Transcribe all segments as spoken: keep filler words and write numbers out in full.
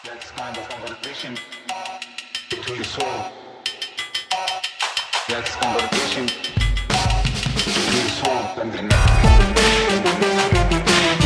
That's kind of conversation between the soul. That's conversation between the soul and the mind.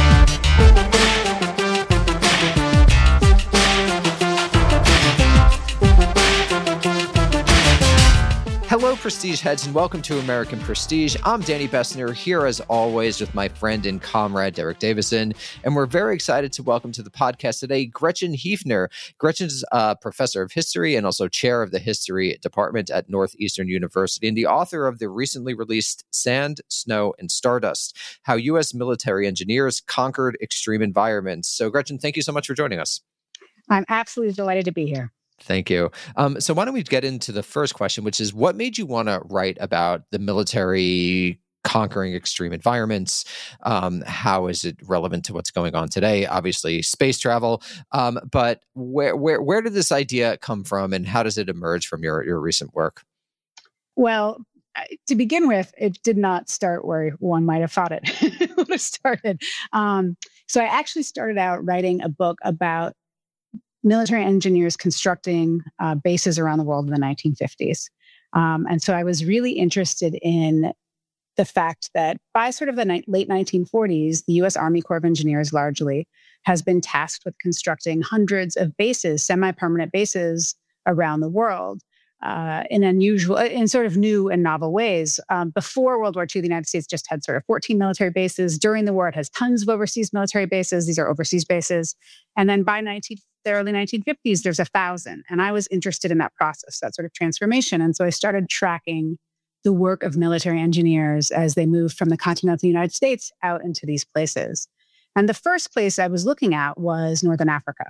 Hello, Prestige heads, and welcome to American Prestige. I'm Danny Bessner, here as always with my friend and comrade, Derek Davison, and we're very excited to welcome to the podcast today Gretchen Hiefner. Gretchen's a professor of history and also chair of the history department at Northeastern University and the author of the recently released Sand, Snow, and Stardust, How U S Military Engineers Conquered Extreme Environments. So, Gretchen, thank you so much for joining us. I'm absolutely delighted to be here. Thank you. Um, so why don't we get into the first question, which is what made you want to write about the military conquering extreme environments? Um, how is it relevant to what's going on today? Obviously, space travel. Um, but where, where where did this idea come from, and how does it emerge from your, your recent work? Well, to begin with, it did not start where one might have thought it would have started. Um, so I actually started out writing a book about military engineers constructing uh, bases around the world in the nineteen fifties. Um, and so I was really interested in the fact that by sort of the ni- late nineteen forties, the U S Army Corps of Engineers largely has been tasked with constructing hundreds of bases, semi-permanent bases around the world uh, in unusual, in sort of new and novel ways. Um, before World War Two, the United States just had sort of fourteen military bases. During the war, it has tons of overseas military bases. These are overseas bases. And then by nineteen the early nineteen fifties, there's a thousand. And I was interested in that process, that sort of transformation. And so I started tracking the work of military engineers as they moved from the continental United States out into these places. And the first place I was looking at was Northern Africa.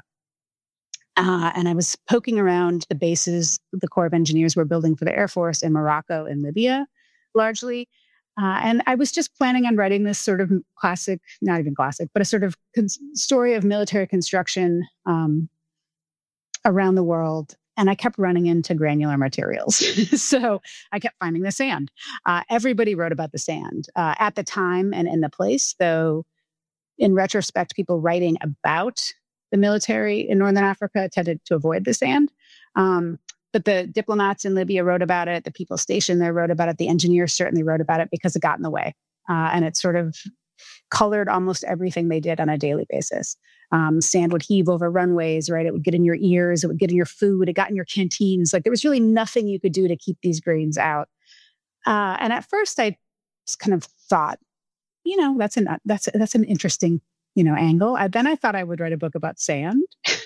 Uh, and I was poking around the bases the Corps of Engineers were building for the Air Force in Morocco and Libya, largely. Uh, and I was just planning on writing this sort of classic, not even classic, but a sort of con- story of military construction um, around the world. And I kept running into granular materials. So I kept finding the sand. Uh, everybody wrote about the sand uh, at the time and in the place, though in retrospect, people writing about the military in Northern Africa tended to avoid the sand. Um, But the diplomats in Libya wrote about it. The people stationed there wrote about it. The engineers certainly wrote about it because it got in the way. Uh, and it sort of colored almost everything they did on a daily basis. Um, sand would heave over runways, right? It would get in your ears. It would get in your food. It got in your canteens. Like there was really nothing you could do to keep these grains out. Uh, and at first I just kind of thought, you know, that's an, that's, that's an interesting you know, angle. I, then I thought I would write a book about sand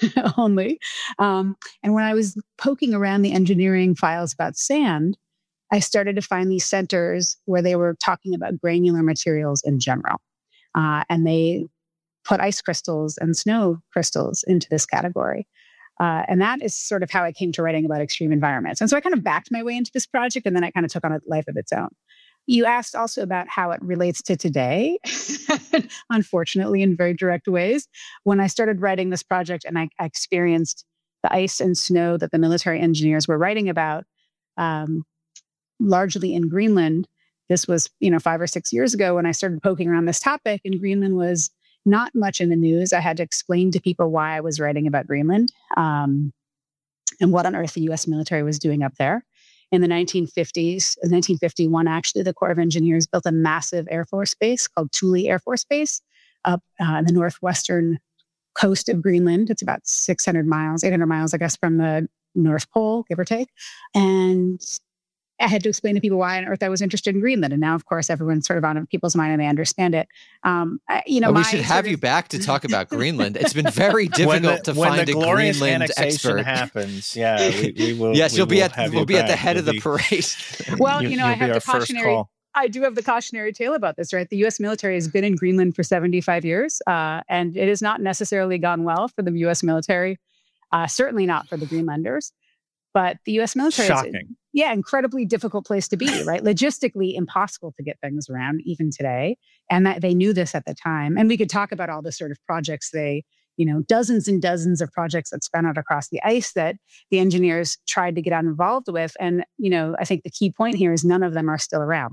only. Um, and when I was poking around the engineering files about sand, I started to find these centers where they were talking about granular materials in general. Uh, and they put ice crystals and snow crystals into this category. Uh, and that is sort of how I came to writing about extreme environments. And so I kind of backed my way into this project, and then it kind of took on a life of its own. You asked also about how it relates to today, unfortunately, in very direct ways. When I started writing this project and I, I experienced the ice and snow that the military engineers were writing about, um, largely in Greenland, this was, you know, five or six years ago when I started poking around this topic, and Greenland was not much in the news. I had to explain to people why I was writing about Greenland um, and what on earth the U S military was doing up there. In the nineteen fifties, in nineteen fifty-one, actually, the Corps of Engineers built a massive Air Force base called Thule Air Force Base up uh, on the northwestern coast of Greenland. It's about six hundred miles, eight hundred miles, I guess, from the North Pole, give or take. And I had to explain to people why on earth I was interested in Greenland. And now, of course, everyone's sort of on people's mind and they understand it. Um, I, you know, well, we my should have sort you of... back to talk about Greenland. It's been very difficult when the, to when find the a glorious Greenland annexation expert. happens, yeah, we, we will. yes, we you'll be will at we'll be at the back. head You'll of the be, parade. Well, you, you know, I have the cautionary. I do have the cautionary tale about this, right? The U S military has been in Greenland for seventy-five years, uh, and it has not necessarily gone well for the U S military. Uh, certainly not for the Greenlanders. But the U S military Shocking. is, yeah, incredibly difficult place to be, right? Logistically impossible to get things around even today. And that they knew this at the time. And we could talk about all the sort of projects they, you know, dozens and dozens of projects that span out across the ice that the engineers tried to get involved with. And, you know, I think the key point here is none of them are still around.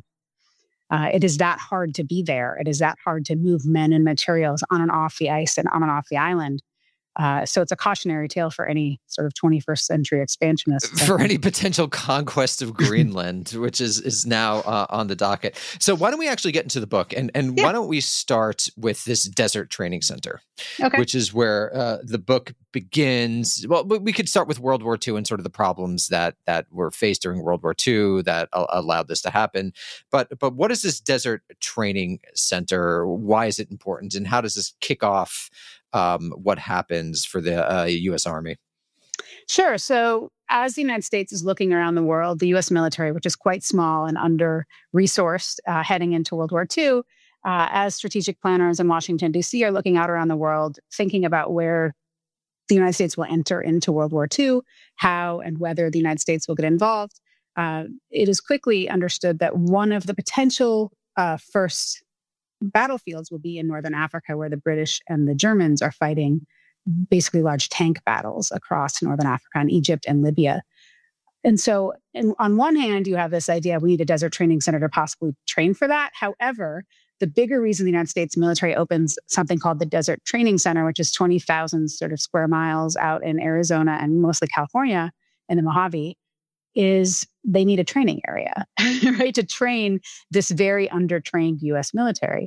Uh, it is that hard to be there. It is that hard to move men and materials on and off the ice and on and off the island. Uh, so it's a cautionary tale for any sort of twenty-first century expansionists. For any potential conquest of Greenland, which is is now uh, on the docket. So why don't we actually get into the book? And, and Yeah. why don't we start with this desert training center, Okay. which is where uh, the book begins. Well, we could start with World War Two and sort of the problems that that were faced during World War Two that uh, allowed this to happen. But but what is this desert training center? Why is it important? And how does this kick off Um, what happens for the uh, U S Army? Sure. So as the United States is looking around the world, the U S military, which is quite small and under-resourced uh, heading into World War Two, uh, as strategic planners in Washington, D C are looking out around the world, thinking about where the United States will enter into World War Two, how and whether the United States will get involved, uh, it is quickly understood that one of the potential uh, first battlefields will be in Northern Africa, where the British and the Germans are fighting basically large tank battles across Northern Africa and Egypt and Libya. And so and on one hand, you have this idea we need a desert training center to possibly train for that. However, the bigger reason the United States military opens something called the Desert Training Center, which is twenty thousand sort of square miles out in Arizona and mostly California in the Mojave, is they need a training area, right, to train this very undertrained U S military.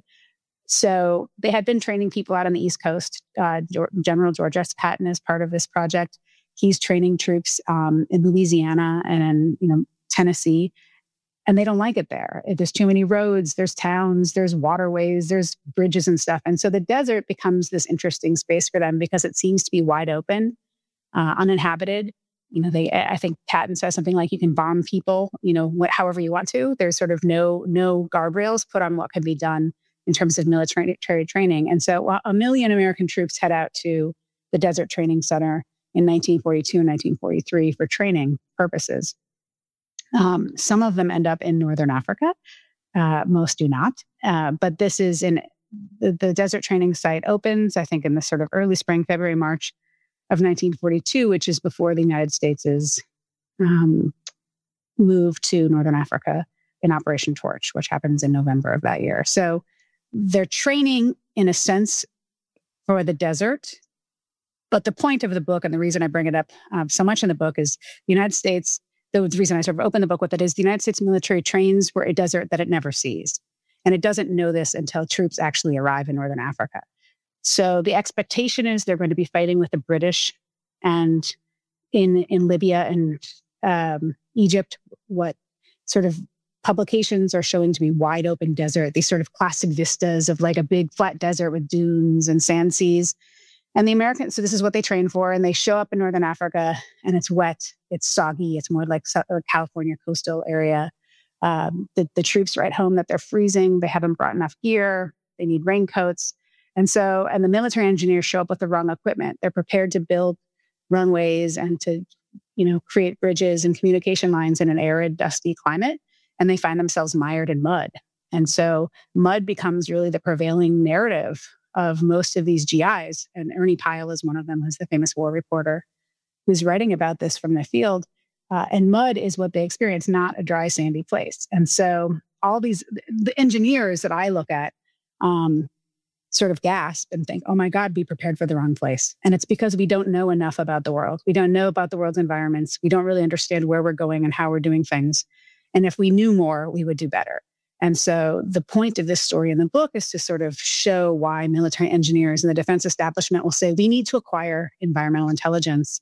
So they had been training people out on the East Coast. Uh, General George S. Patton is part of this project. He's training troops um, in Louisiana and in you know Tennessee, and they don't like it there. There's too many roads, there's towns, there's waterways, there's bridges and stuff. And so the desert becomes this interesting space for them because it seems to be wide open, uh, uninhabited. You know, they. I think Patton says something like, "You can bomb people, you know, wh- however you want to." There's sort of no no guardrails put on what can be done in terms of military training. And so, well, a million American troops head out to the Desert Training Center in nineteen forty-two and nineteen forty-three for training purposes. Um, some of them end up in Northern Africa. Uh, most do not. Uh, but this is in the, the Desert Training Site opens, I think, in the sort of early spring, February, March of nineteen forty-two, which is before the United States is um, moved to Northern Africa in Operation Torch, which happens in November of that year. So they're training, in a sense, for the desert. But the point of the book, and the reason I bring it up um, so much in the book, is the United States, the reason I sort of open the book with it is the United States military trains for a desert that it never sees. And it doesn't know this until troops actually arrive in Northern Africa. So the expectation is they're going to be fighting with the British, and in in Libya and um, Egypt, what sort of publications are showing to be wide open desert, these sort of classic vistas of like a big flat desert with dunes and sand seas. And the Americans, so this is what they train for, and they show up in Northern Africa, and it's wet, it's soggy, it's more like a California coastal area. Um, the, the troops write home that they're freezing, they haven't brought enough gear, they need raincoats. And so, and the military engineers show up with the wrong equipment. They're prepared to build runways and to, you know, create bridges and communication lines in an arid, dusty climate, and they find themselves mired in mud. And so mud becomes really the prevailing narrative of most of these G Is. And Ernie Pyle is one of them, who's the famous war reporter who's writing about this from the field. Uh, and mud is what they experience, not a dry, sandy place. And so all these, the engineers that I look at, um, sort of gasp and think, oh my God, be prepared for the wrong place. And it's because we don't know enough about the world. We don't know about the world's environments. We don't really understand where we're going and how we're doing things. And if we knew more, we would do better. And so the point of this story in the book is to sort of show why military engineers and the defense establishment will say, we need to acquire environmental intelligence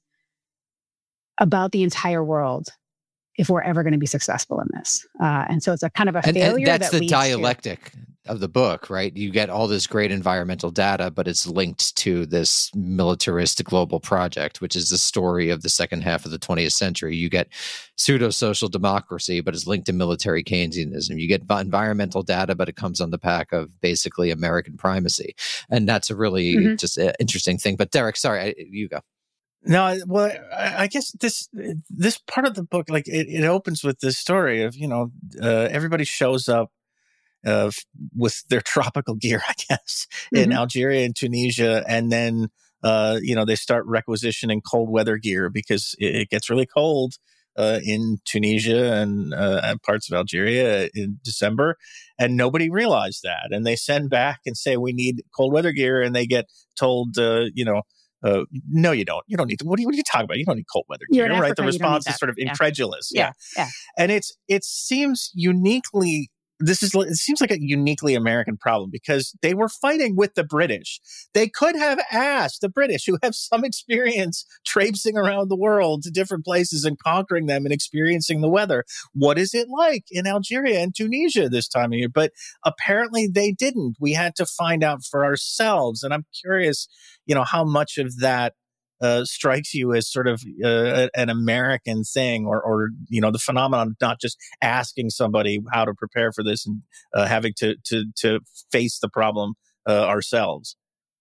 about the entire world if we're ever going to be successful in this. Uh, and so it's a kind of a and, failure. And that's that the dialectic to... of the book, right? You get all this great environmental data, but it's linked to this militarist global project, which is the story of the second half of the twentieth century. You get pseudo-social democracy, but it's linked to military Keynesianism. You get environmental data, but it comes on the back of basically American primacy. And that's a really mm-hmm. just uh, interesting thing. But Derek, sorry, I, you go. No, well, I, I guess this this part of the book, like it, it opens with this story of, you know, uh, everybody shows up uh, with their tropical gear, I guess, mm-hmm. in Algeria and Tunisia, and then uh, you know they start requisitioning cold weather gear because it, it gets really cold uh, in Tunisia and uh, parts of Algeria in December, and nobody realized that, and they send back and say we need cold weather gear, and they get told, uh, you know. Uh, no, you don't. You don't need to. What are you, what are you talking about? You don't need cold weather You're gear, in right? Africa, The you don't need response is that. sort of Yeah. incredulous. Yeah. Yeah. And it's it seems uniquely this is it seems like a uniquely American problem because they were fighting with the British. They could have asked the British, who have some experience traipsing around the world to different places and conquering them and experiencing the weather, what is it like in Algeria and Tunisia this time of year? But apparently they didn't. We had to find out for ourselves. And I'm curious, you know, how much of that Uh, strikes you as sort of uh, an American thing, or, or you know, the phenomenon of not just asking somebody how to prepare for this and uh, having to to to face the problem uh, ourselves.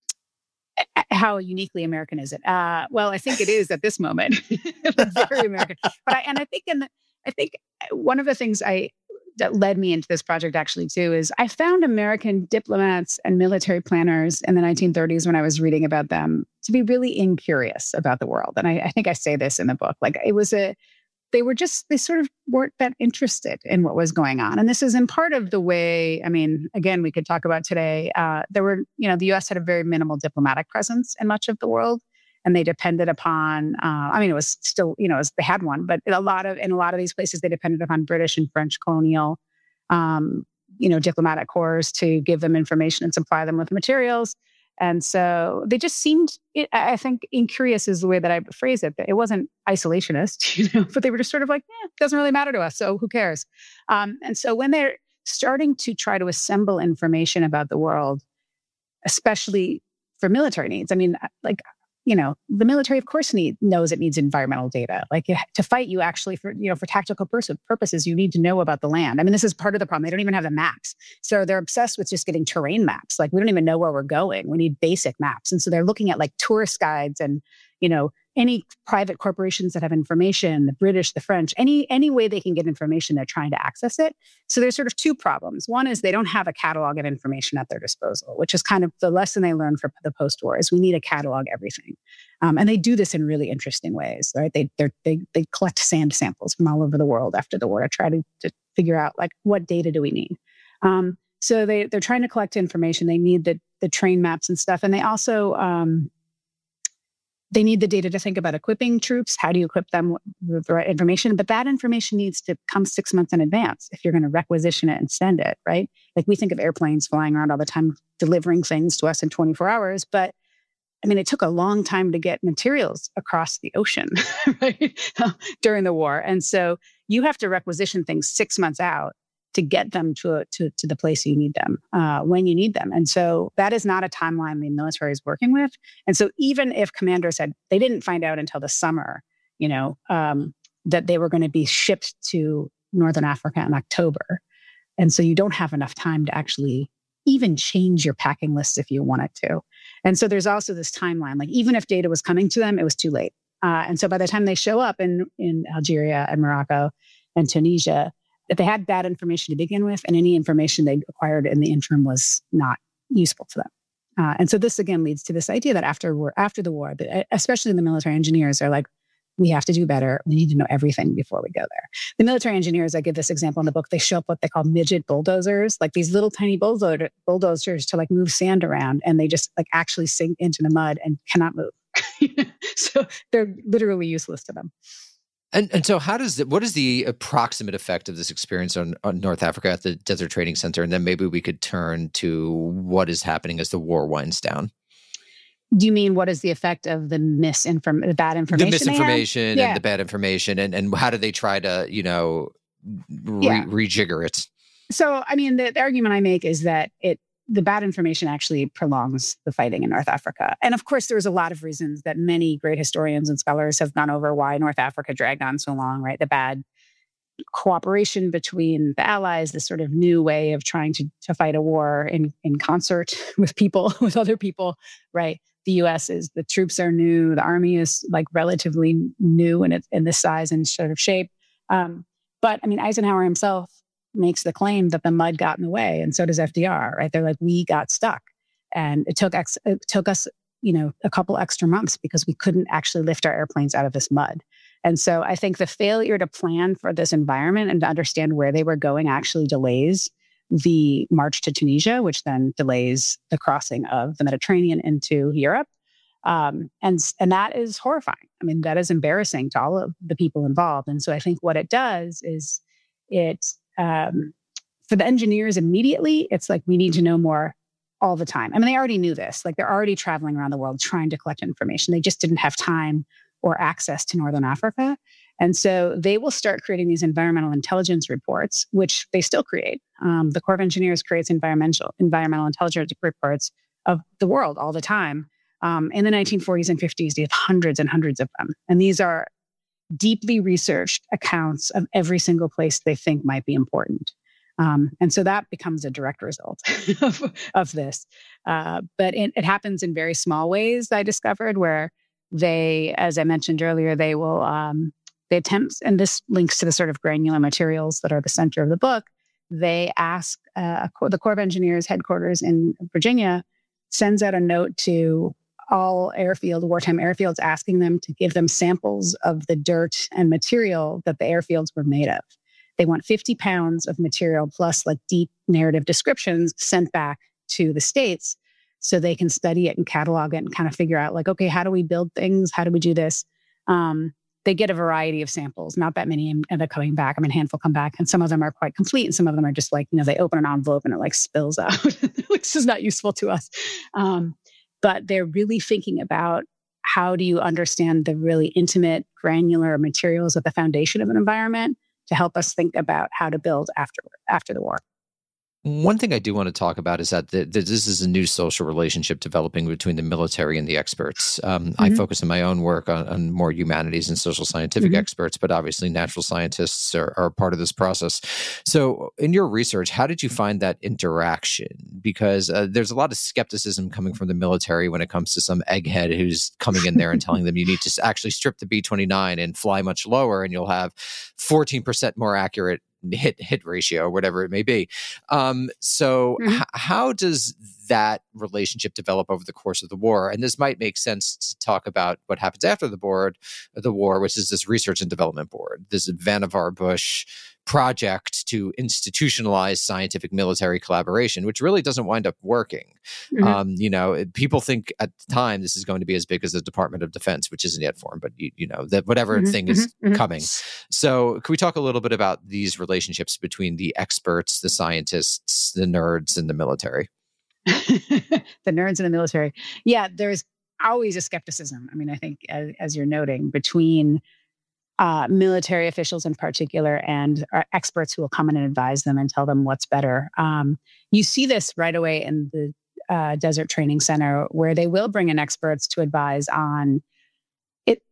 How uniquely American is it? Uh, well, I think it is at this moment, very American. But I and I think in the, I think one of the things I that led me into this project actually too is I found American diplomats and military planners in the nineteen thirties when I was reading about them to be really incurious about the world. And I, I think I say this in the book, like it was a, they were just, they sort of weren't that interested in what was going on. And this is in part of the way, I mean, again, we could talk about today, uh, there were, you know, the U S had a very minimal diplomatic presence in much of the world. And they depended upon, uh, I mean, it was still, you know, it was, they had one, but a lot of, in a lot of these places, they depended upon British and French colonial, um, you know, diplomatic corps to give them information and supply them with materials. And so they just seemed, I think, incurious is the way that I phrase it. It wasn't isolationist, you know, but they were just sort of like, eh, it doesn't really matter to us, so who cares? Um, and so when they're starting to try to assemble information about the world, especially for military needs, I mean, like, you know, the military, of course, need, knows it needs environmental data. Like to fight, you actually, for, you know, for tactical pers- purposes, you need to know about the land. I mean, this is part of the problem. They don't even have the maps. So they're obsessed with just getting terrain maps. Like we don't even know where we're going. We need basic maps. And so they're looking at like tourist guides and, you know, any private corporations that have information, the British, the French, any any way they can get information, they're trying to access it. So there's sort of two problems. One is they don't have a catalog of information at their disposal, which is kind of the lesson they learned for the post-war is we need to catalog everything. Um, and they do this in really interesting ways, right? They they they collect sand samples from all over the world after the war to try to, to figure out like what data do we need. Um, so they they're trying to collect information. They need the the train maps and stuff, and they also um, They need the data to think about equipping troops. How do you equip them with the right information? But that information needs to come six months in advance if you're going to requisition it and send it, right? Like we think of airplanes flying around all the time, delivering things to us in twenty-four hours. But I mean, it took a long time to get materials across the ocean right? during the war. And so you have to requisition things six months out to get them to, a, to, to the place you need them, uh, when you need them. And so that is not a timeline the military is working with. And so even if commanders said they didn't find out until the summer, you know, um, that they were going to be shipped to Northern Africa in October. And so you don't have enough time to actually even change your packing list if you wanted to. And so there's also this timeline, like even if data was coming to them, it was too late. Uh, and so by the time they show up in, in Algeria and Morocco and Tunisia, that they had bad information to begin with, and any information they acquired in the interim was not useful to them. Uh, and so this again leads to this idea that after war, after the war, that especially the military engineers are like, we have to do better. We need to know everything before we go there. The military engineers, I give this example in the book, they show up what they call midget bulldozers, like these little tiny bulldozer, bulldozers to like move sand around, and they just like actually sink into the mud and cannot move. So they're literally useless to them. And and so how does it, what is the approximate effect of this experience on, on North Africa at the Desert Training Center? And then maybe we could turn to what is happening as the war winds down. Do you mean what is the effect of the misinform the bad information? The misinformation and yeah. the bad information, and, and how do they try to, you know, re- yeah. rejigger it? So, I mean, the, the argument I make is that it the bad information actually prolongs the fighting in North Africa. And of course, there's a lot of reasons that many great historians and scholars have gone over why North Africa dragged on so long, right? The bad cooperation between the allies, this sort of new way of trying to, to fight a war in, in concert with people, with other people, right? The U S is, the troops are new, the army is like relatively new in, its, in this size and sort of shape. Um, but I mean, Eisenhower himself makes the claim that the mud got in the way, and so does F D R, right? They're like, we got stuck, and it took ex- it took us, you know, a couple extra months because we couldn't actually lift our airplanes out of this mud. And so I think the failure to plan for this environment and to understand where they were going actually delays the march to Tunisia, which then delays the crossing of the Mediterranean into Europe. Um, and, and that is horrifying. I mean, that is embarrassing to all of the people involved. And so I think what it does is it, um, for the engineers immediately, it's like, we need to know more all the time. I mean, they already knew this. Like, they're already traveling around the world trying to collect information. They just didn't have time or access to Northern Africa. And so they will start creating these environmental intelligence reports, which they still create. Um, the Corps of Engineers creates environmental environmental intelligence reports of the world all the time. Um, in the nineteen forties and fifties, they have hundreds and hundreds of them. And these are deeply researched accounts of every single place they think might be important. Um, and so that becomes a direct result of, of this. Uh, but it, it happens in very small ways, I discovered, where they, as I mentioned earlier, they will, um, they attempt, and this links to the sort of granular materials that are the center of the book. They ask, uh, the Corps of Engineers headquarters in Virginia sends out a note to all airfield, wartime airfields, asking them to give them samples of the dirt and material that the airfields were made of. They want fifty pounds of material plus like deep narrative descriptions sent back to the States so they can study it and catalog it and kind of figure out like, okay, how do we build things? How do we do this? Um, they get a variety of samples, not that many end up coming back. I mean, a handful come back, and some of them are quite complete, and some of them are just like, you know, they open an envelope and it like spills out. This is not useful to us. Um, but they're really thinking about how do you understand the really intimate, granular materials at the foundation of an environment to help us think about how to build after, after the war. One thing I do want to talk about is that, the, that this is a new social relationship developing between the military and the experts. Um, mm-hmm. I focus in my own work on, on more humanities and social scientific mm-hmm. experts, but obviously natural scientists are, are part of this process. So in your research, how did you find that interaction? Because uh, there's a lot of skepticism coming from the military when it comes to some egghead who's coming in there and telling them you need to actually strip the B twenty-nine and fly much lower and you'll have fourteen percent more accurate hit hit ratio, whatever it may be. Um, so mm-hmm. h- how does that relationship develop over the course of the war? And this might make sense to talk about what happens after the board, the war, which is this research and development board, this Vannevar Bush project to institutionalize scientific military collaboration, which really doesn't wind up working. Mm-hmm. Um, you know, people think at the time this is going to be as big as the Department of Defense, which isn't yet formed, but you, you know, that whatever mm-hmm. thing is mm-hmm. coming. So can we talk a little bit about these relationships between the experts, the scientists, the nerds, and the military? The nerds in the military. Yeah, there's always a skepticism. I mean, I think as, as you're noting, between uh, military officials in particular and uh, experts who will come in and advise them and tell them what's better. Um, you see this right away in the uh, Desert Training Center, where they will bring in experts to advise on it.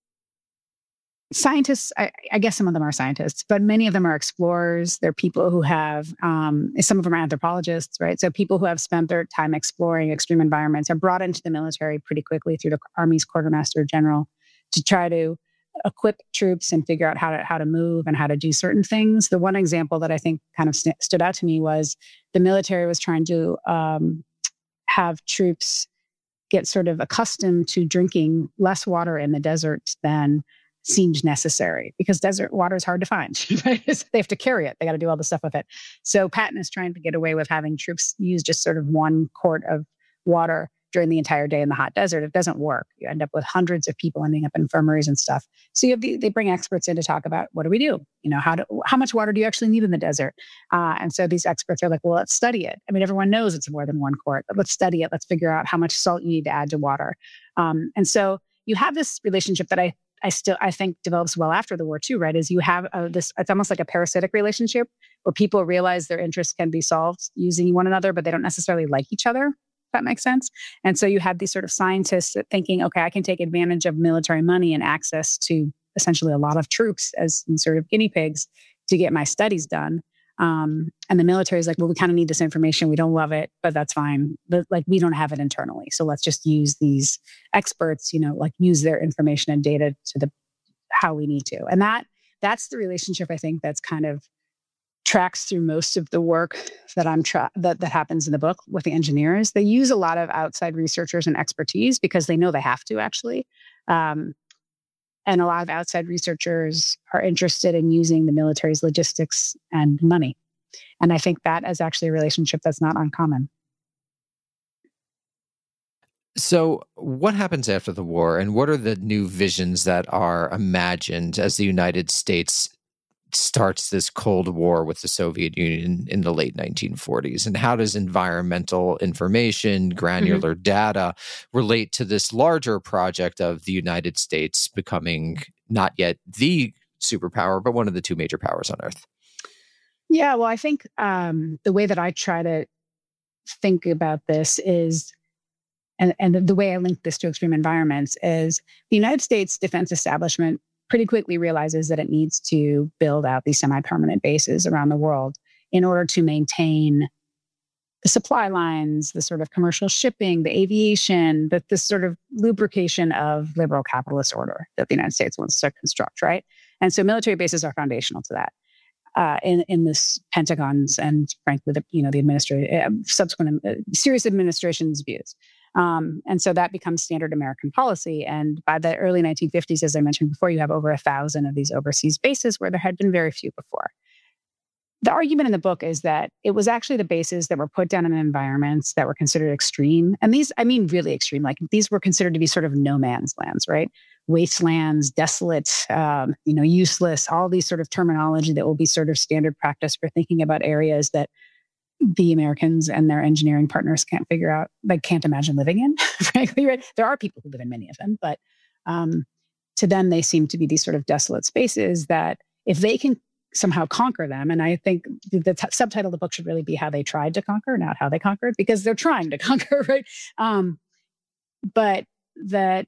Scientists, I, I guess some of them are scientists, but many of them are explorers. They're people who have, um, some of them are anthropologists, right? So people who have spent their time exploring extreme environments are brought into the military pretty quickly through the Army's Quartermaster General to try to equip troops and figure out how to how to move and how to do certain things. The one example that I think kind of st- stood out to me was the military was trying to um, have troops get sort of accustomed to drinking less water in the desert than seemed necessary, because desert water is hard to find. Right? They have to carry it. They got to do all the stuff with it. So Patton is trying to get away with having troops use just sort of one quart of water during the entire day in the hot desert. It doesn't work. You end up with hundreds of people ending up in infirmaries and stuff. So you have the, they bring experts in to talk about, what do we do? You know, how do, how much water do you actually need in the desert? Uh, and so these experts are like, well, let's study it. I mean, everyone knows it's more than one quart, but let's study it. Let's figure out how much salt you need to add to water. Um, and so you have this relationship that I I still, I think develops well after the war too, right? Is you have uh, this, it's almost like a parasitic relationship where people realize their interests can be solved using one another, but they don't necessarily like each other, if that makes sense. And so you have these sort of scientists thinking, okay, I can take advantage of military money and access to essentially a lot of troops as sort of guinea pigs to get my studies done. Um, and the military is like, well, we kind of need this information. We don't love it, but that's fine. But like, we don't have it internally. So let's just use these experts, you know, like use their information and data to the, how we need to. And that, that's the relationship I think that's kind of tracks through most of the work that I'm tra- that, that happens in the book with the engineers. They use a lot of outside researchers and expertise because they know they have to actually. Um, And a lot of outside researchers are interested in using the military's logistics and money. And I think that is actually a relationship that's not uncommon. So, what happens after the war, and what are the new visions that are imagined as the United States starts this Cold War with the Soviet Union in the late nineteen forties? And how does environmental information, granular mm-hmm. data relate to this larger project of the United States becoming not yet the superpower, but one of the two major powers on Earth? Yeah, well, I think um, the way that I try to think about this is, and, and the, the way I link this to extreme environments is the United States defense establishment pretty quickly realizes that it needs to build out these semi-permanent bases around the world in order to maintain the supply lines, the sort of commercial shipping, the aviation, the, the sort of lubrication of liberal capitalist order that the United States wants to construct, right? And so military bases are foundational to that. Uh, in in this Pentagon's and frankly, the you know the administra- uh, subsequent uh, serious administration's views, um, and so that becomes standard American policy. And by the early nineteen fifties, as I mentioned before, you have over a thousand of these overseas bases where there had been very few before. The argument in the book is that it was actually the bases that were put down in environments that were considered extreme, and these I mean really extreme. Like these were considered to be sort of no man's lands, right? Wastelands, desolate, um, you know, useless, all these sort of terminology that will be sort of standard practice for thinking about areas that the Americans and their engineering partners can't figure out, like can't imagine living in, frankly, right? There are people who live in many of them, but um, to them, they seem to be these sort of desolate spaces that if they can somehow conquer them, and I think the t- subtitle of the book should really be how they tried to conquer, not how they conquered, because they're trying to conquer, right? Um, but that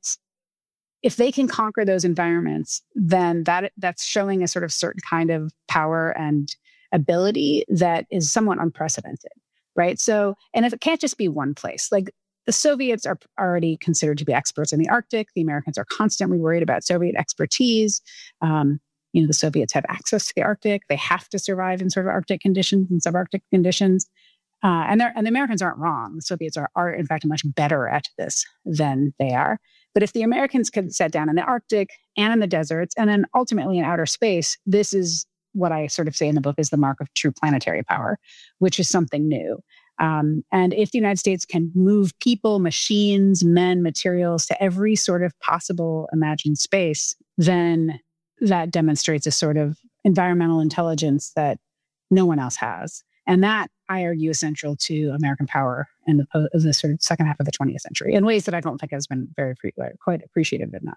if they can conquer those environments, then that that's showing a sort of certain kind of power and ability that is somewhat unprecedented, right? So, and if it can't just be one place, like the Soviets are already considered to be experts in the Arctic. The Americans are constantly worried about Soviet expertise. Um, you know, the Soviets have access to the Arctic. They have to survive in sort of Arctic conditions and subarctic conditions. Uh, and, and the Americans aren't wrong. The Soviets are, are, in fact, much better at this than they are. But if the Americans can set down in the Arctic and in the deserts, and then ultimately in outer space, this is what I sort of say in the book is the mark of true planetary power, which is something new. Um, and if the United States can move people, machines, men, materials to every sort of possible imagined space, then that demonstrates a sort of environmental intelligence that no one else has. And that, I argue, is central to American power in the, po- the sort of second half of the twentieth century in ways that I don't think has been very quite appreciated enough.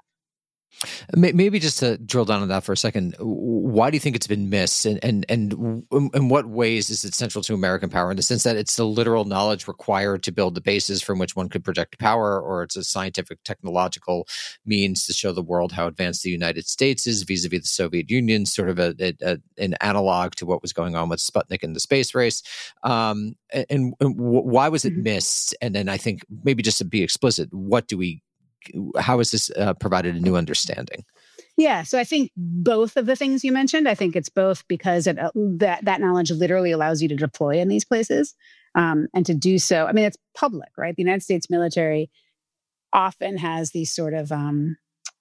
Maybe just to drill down on that for a second, why do you think it's been missed, and and and in what ways is it central to American power? In the sense that it's the literal knowledge required to build the bases from which one could project power, or it's a scientific, technological means to show the world how advanced the United States is vis-a-vis the Soviet Union, sort of a, a, an analog to what was going on with Sputnik in the space race. Um, and, and why was it missed? And then I think maybe just to be explicit, what do we how has this uh, provided a new understanding? Yeah, so I think both of the things you mentioned, I think it's both because it, uh, that, that knowledge literally allows you to deploy in these places um, and to do so. I mean, it's public, right? The United States military often has these sort of, um,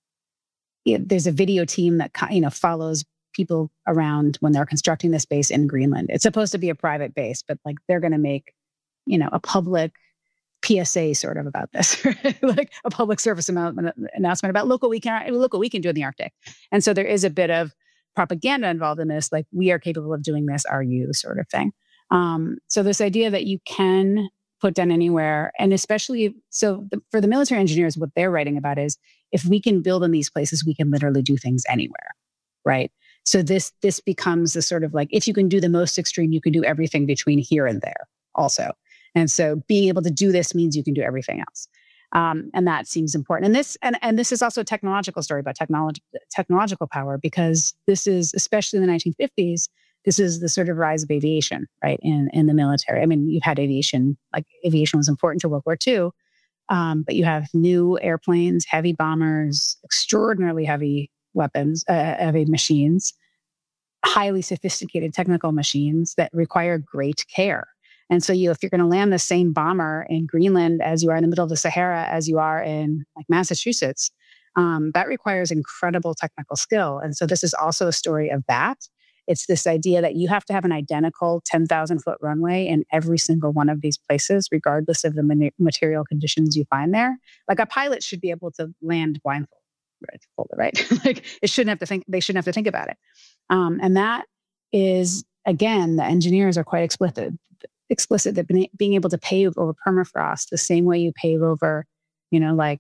you know, there's a video team that, you know, follows people around when they're constructing this base in Greenland. It's supposed to be a private base, but like they're going to make, you know, a public P S A sort of about this, right? Like a public service announcement about look what we can look what we can do in the Arctic. And so there is a bit of propaganda involved in this, like we are capable of doing this, are you, sort of thing. Um, so this idea that you can put down anywhere, and especially so the, for the military engineers, what they're writing about is if we can build in these places, we can literally do things anywhere, right? So this this becomes a sort of like if you can do the most extreme, you can do everything between here and there also. And so being able to do this means you can do everything else. Um, and that seems important. And this and, and this is also a technological story about technology, technological power, because this is, especially in the nineteen fifties, this is the sort of rise of aviation, right, in, in the military. I mean, you've had aviation, like aviation was important to World War Two, um, but you have new airplanes, heavy bombers, extraordinarily heavy weapons, uh, heavy machines, highly sophisticated technical machines that require great care. And so you, if you're going to land the same bomber in Greenland as you are in the middle of the Sahara, as you are in like Massachusetts, um, that requires incredible technical skill. And so this is also a story of that. It's this idea that you have to have an identical ten thousand foot runway in every single one of these places, regardless of the man- material conditions you find there. Like a pilot should be able to land blindfolded, right? right? Like it shouldn't have to think, they shouldn't have to think about it. Um, and that is, again, the engineers are quite explicit, explicit that being able to pave over permafrost the same way you pave over, you know, like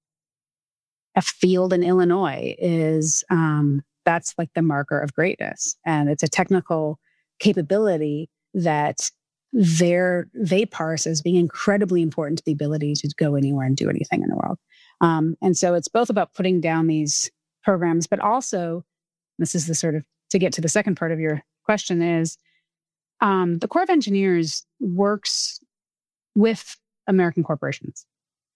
a field in Illinois is, um, that's like the marker of greatness. And it's a technical capability that they're, they parse as being incredibly important to the ability to go anywhere and do anything in the world. Um, and so it's both about putting down these programs, but also, this is the sort of, to get to the second part of your question is, um, the Corps of Engineers works with American corporations.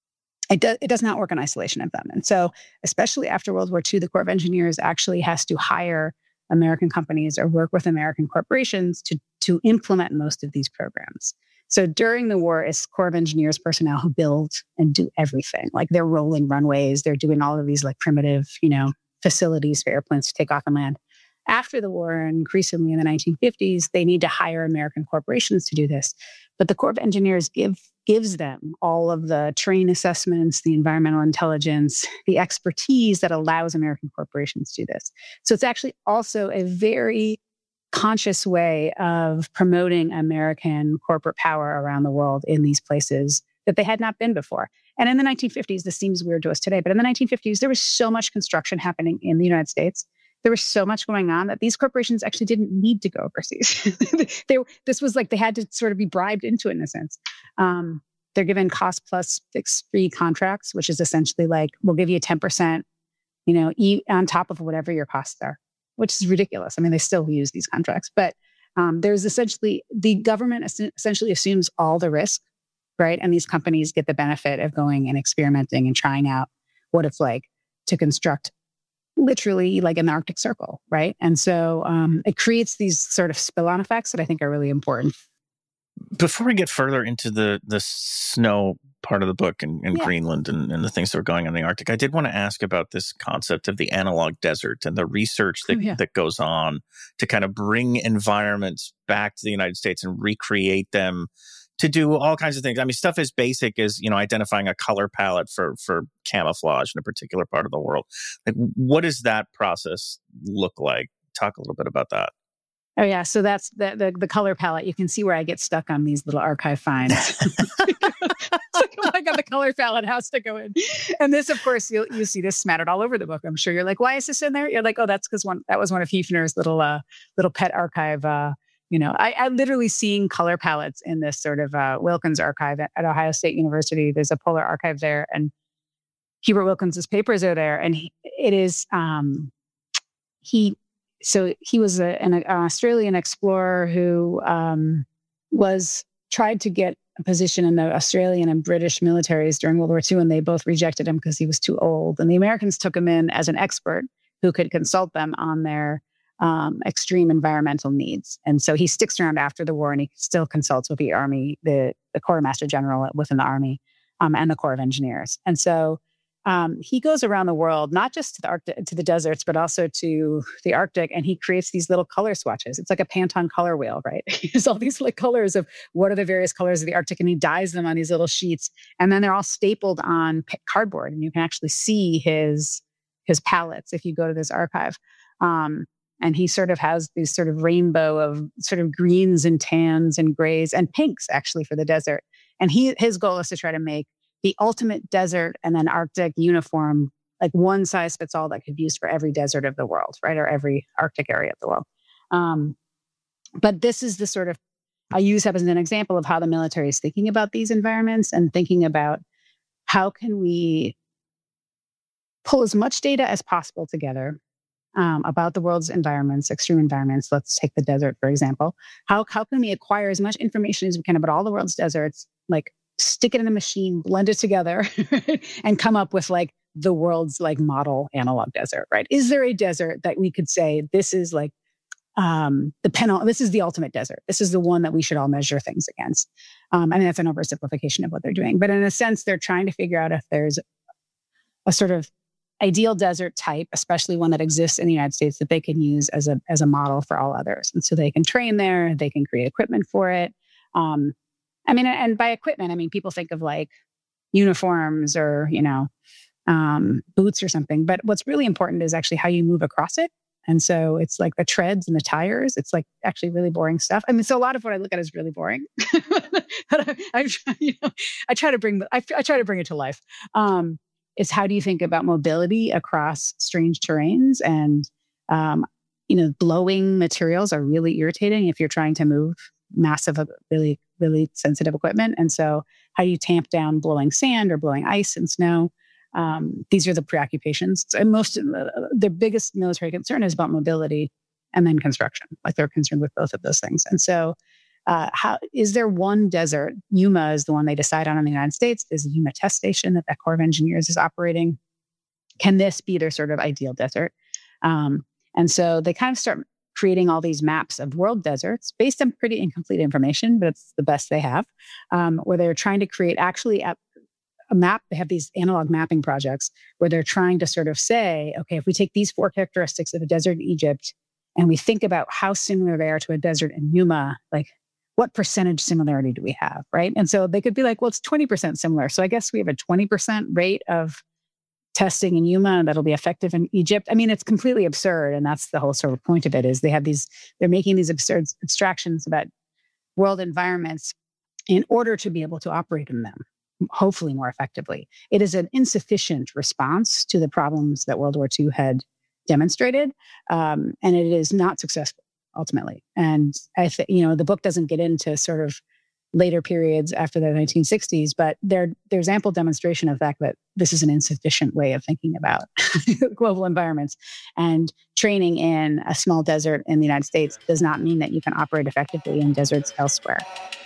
It, do, it does not work in isolation of them. And so, especially after World War Two, the Corps of Engineers actually has to hire American companies or work with American corporations to, to implement most of these programs. So during the war, it's Corps of Engineers personnel who build and do everything. Like they're rolling runways, they're doing all of these like primitive, you know, facilities for airplanes to take off and land. After the war, and increasingly in the nineteen fifties, they need to hire American corporations to do this. But the Corps of Engineers give, gives them all of the terrain assessments, the environmental intelligence, the expertise that allows American corporations to do this. So it's actually also a very conscious way of promoting American corporate power around the world in these places that they had not been before. And in the nineteen fifties, this seems weird to us today, but in the nineteen fifties, there was so much construction happening in the United States. There was so much going on that these corporations actually didn't need to go overseas. they, this was like they had to sort of be bribed into it in a sense. Um, they're given cost plus fixed fee contracts, which is essentially like, we'll give you ten percent, you know, e- on top of whatever your costs are, which is ridiculous. I mean, they still use these contracts, but um, there's essentially, the government essentially assumes all the risk, right? And these companies get the benefit of going and experimenting and trying out what it's like to construct literally like in the Arctic Circle, right? And so um, it creates these sort of spill-on effects that I think are really important. Before we get further into the the snow part of the book in, in yeah. Greenland and, and the things that are going on in the Arctic, I did want to ask about this concept of the analog desert and the research that, oh, yeah. that goes on to kind of bring environments back to the United States and recreate them to do all kinds of things. I mean, stuff as basic as, you know, identifying a color palette for for camouflage in a particular part of the world. Like, what does that process look like? Talk a little bit about that. Oh, yeah. So that's the, the, the color palette. You can see where I get stuck on these little archive finds. It's like, oh my God, the color palette has to go in. And this, of course, you'll, you see this smattered all over the book. I'm sure you're like, why is this in there? You're like, oh, that's because one that was one of Hefner's little uh, little pet archive uh You know, I, I literally seeing color palettes in this sort of uh, Wilkins archive at, at Ohio State University. There's a polar archive there, and Hubert Wilkins's papers are there. And he, it is, um, he, so he was a, an, an Australian explorer who um, was, tried to get a position in the Australian and British militaries during World War Two, and they both rejected him because he was too old. And the Americans took him in as an expert who could consult them on their Um, extreme environmental needs. And so he sticks around after the war, and he still consults with the Army, the, the Quartermaster General within the Army, um, and the Corps of Engineers. And so um, he goes around the world, not just to the Arctic, to the deserts, but also to the Arctic, and he creates these little color swatches. It's like a Pantone color wheel, right? He has all these like colors of what are the various colors of the Arctic, and he dyes them on these little sheets, and then they're all stapled on p- cardboard, and you can actually see his his palettes if you go to this archive. Um, And he sort of has these sort of rainbow of sort of greens and tans and grays and pinks actually for the desert. And he his goal is to try to make the ultimate desert and then Arctic uniform, like one size fits all that could be used for every desert of the world, right? Or every Arctic area of the world. Um, but this is the sort of, I use that as an example of how the military is thinking about these environments and thinking about how can we pull as much data as possible together Um, about the world's environments, extreme environments. Let's take the desert, for example. How how can we acquire as much information as we can about all the world's deserts, like stick it in a machine, blend it together, and come up with like the world's like model analog desert, right? Is there a desert that we could say, this is like um, the penal, this is the ultimate desert. This is the one that we should all measure things against. Um, I mean, that's an oversimplification of what they're doing. But in a sense, they're trying to figure out if there's a sort of ideal desert type, especially one that exists in the United States that they can use as a as a model for all others. And so they can train there, they can create equipment for it. Um, I mean, and by equipment, I mean, people think of like uniforms or, you know, um, boots or something. But what's really important is actually how you move across it. And so it's like the treads and the tires. It's like actually really boring stuff. I mean, so a lot of what I look at is really boring. But I, I, you know, I try to bring, I, I try to bring it to life. Um, it's how do you think about mobility across strange terrains? And, um, you know, blowing materials are really irritating if you're trying to move massive, really, really sensitive equipment. And so how do you tamp down blowing sand or blowing ice and snow? Um, these are the preoccupations. And most of the, the biggest military concern is about mobility and then construction. Like they're concerned with both of those things. And so uh, how is there one desert? Yuma is the one they decide on in the United States. There's a Yuma test station that the Corps of Engineers is operating. Can this be their sort of ideal desert? Um, and so they kind of start creating all these maps of world deserts based on pretty incomplete information, but it's the best they have, um, where they're trying to create actually a, a map. They have these analog mapping projects where they're trying to sort of say, okay, if we take these four characteristics of a desert in Egypt and we think about how similar they are to a desert in Yuma, like what percentage similarity do we have, right? And so they could be like, well, it's twenty percent similar. So I guess we have a twenty percent rate of testing in Yuma that'll be effective in Egypt. I mean, it's completely absurd. And that's the whole sort of point of it is they have these, they're making these absurd abstractions about world environments in order to be able to operate in them, hopefully more effectively. It is an insufficient response to the problems that World War Two had demonstrated. Um, and it is not successful ultimately. And I think, you know, the book doesn't get into sort of later periods after the nineteen sixties, but there, there's ample demonstration of the fact that this is an insufficient way of thinking about global environments. And training in a small desert in the United States does not mean that you can operate effectively in deserts elsewhere.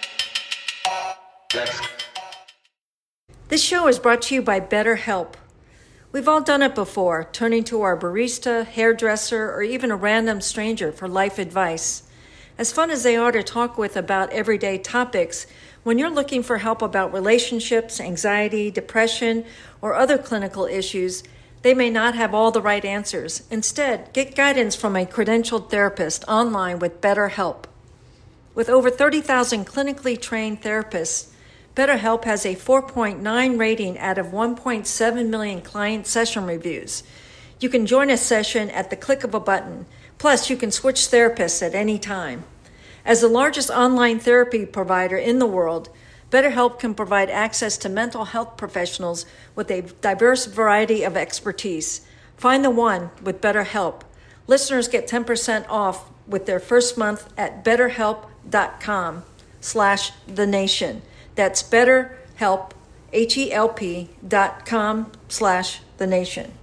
This show is brought to you by BetterHelp. We've all done it before, turning to our barista, hairdresser, or even a random stranger for life advice. As fun as they are to talk with about everyday topics, when you're looking for help about relationships, anxiety, depression, or other clinical issues, they may not have all the right answers. Instead, get guidance from a credentialed therapist online with BetterHelp. With over thirty thousand clinically trained therapists, BetterHelp has a four point nine rating out of one point seven million client session reviews. You can join a session at the click of a button. Plus, you can switch therapists at any time. As the largest online therapy provider in the world, BetterHelp can provide access to mental health professionals with a diverse variety of expertise. Find the one with BetterHelp. Listeners get ten percent off with their first month at betterhelp.com slash the nation. That's BetterHelp, H E L P dot com slash the nation.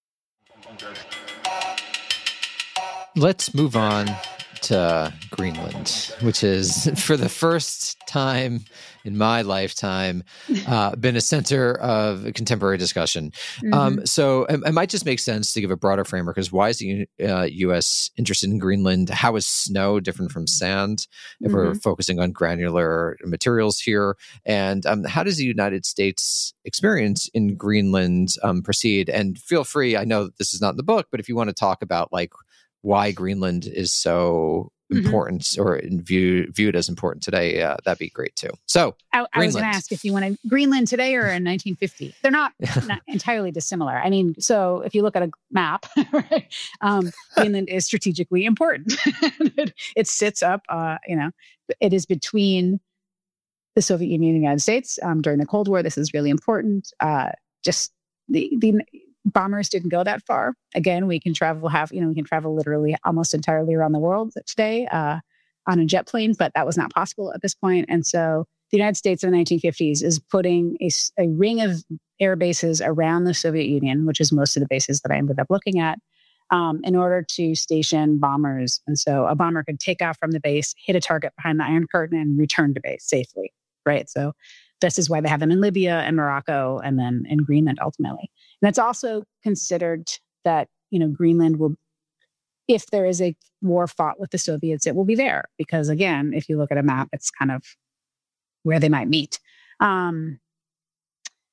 Let's move on to Greenland, which is for the first time in my lifetime uh, been a center of a contemporary discussion. Mm-hmm. Um, so it, it might just make sense to give a broader framework because why is the uh, U S interested in Greenland? How is snow different from sand if mm-hmm. we're focusing on granular materials here? And um, how does the United States experience in Greenland um, proceed? And feel free, I know this is not in the book, but if you want to talk about like why Greenland is so important mm-hmm. or view, viewed as important today, uh, that'd be great too. So I, I was going to ask if you want to Greenland today or in nineteen fifty. They're not, not entirely dissimilar. I mean, so if you look at a map, right, um, Greenland is strategically important. it, it sits up, uh, you know, it is between the Soviet Union and the United States um, during the Cold War. This is really important. Uh, just the the bombers didn't go that far. Again, we can travel half, you know, we can travel literally almost entirely around the world today uh, on a jet plane, but that was not possible at this point. And so the United States in the nineteen fifties is putting a, a ring of air bases around the Soviet Union, which is most of the bases that I ended up looking at, um, in order to station bombers. And so a bomber could take off from the base, hit a target behind the Iron Curtain, and return to base safely, right? So this is why they have them in Libya and Morocco and then in Greenland ultimately. And it's also considered that, you know, Greenland will, if there is a war fought with the Soviets, it will be there. Because again, if you look at a map, it's kind of where they might meet. Um,